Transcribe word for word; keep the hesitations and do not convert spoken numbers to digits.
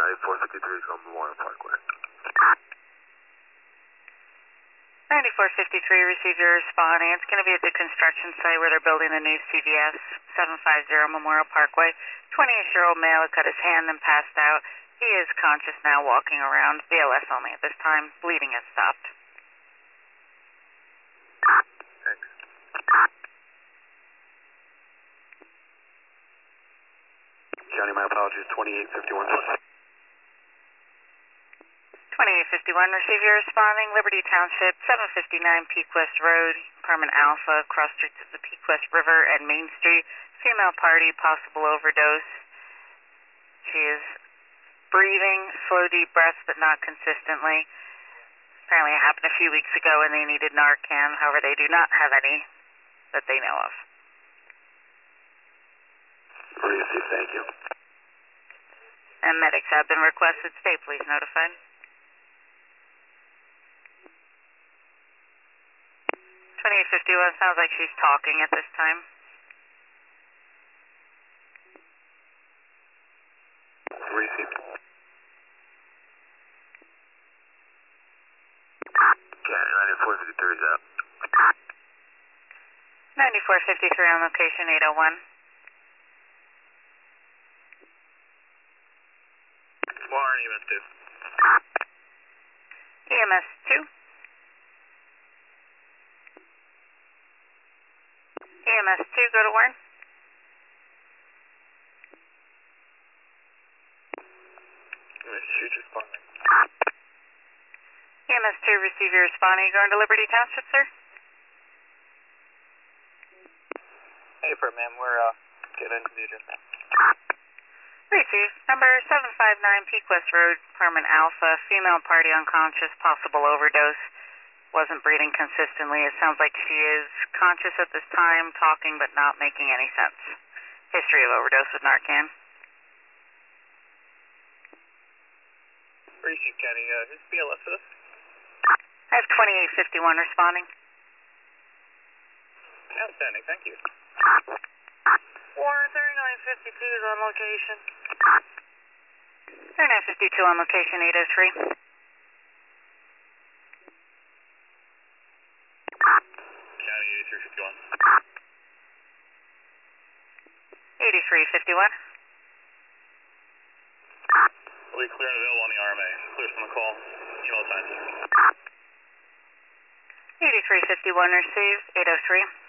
ninety-four fifty-three is on Memorial Parkway. ninety-four fifty-three, receive your responding. It's going to be at the construction site where they're building the new C V S, seven five zero Memorial Parkway. twenty-eight-year-old male who cut his hand and passed out. He is conscious now, walking around. B L S only at this time. Bleeding has stopped. Thanks. County, my apologies, twenty-eight fifty-one. twenty-eight fifty-one, receive your responding. Liberty Township, seven fifty-nine Peak West Road, Apartment Alpha, cross streets of the Peak West River and Main Street. Female party, possible overdose. She is breathing, slow deep breaths, but not consistently. Apparently it happened a few weeks ago and they needed Narcan. However, they do not have any that they know of. Receive, thank you. And medics have been requested. Stay please notified. twenty-eight fifty-one, sounds like she's talking at this time. Receive. County, ninety-four fifty-three is out. ninety-four fifty-three on location, eight oh one. Warren, E M S two. E M S two. E M S two, go to Warren. Shoot responding. E M S two, receive your responding. You going to Liberty Township, sir? Hey, for ma'am, we're uh, getting into the address now. Receive. Number seven five nine Peak West Road, Apartment Alpha, female party unconscious, possible overdose. Wasn't breathing consistently. It sounds like she is conscious at this time, talking but not making any sense. History of overdose with Narcan. Receive, County. Uh, who's B L S for this? I have twenty-eight fifty-one responding. Outstanding, thank you. Warren, thirty-nine fifty-two is on location. thirty-nine fifty-two on location, eight oh three. County, eighty-three fifty-one. eighty-three fifty-one. We clear and available on the R M A. Clear from the call. Email time. eighty-three fifty-one, receive, eight oh three.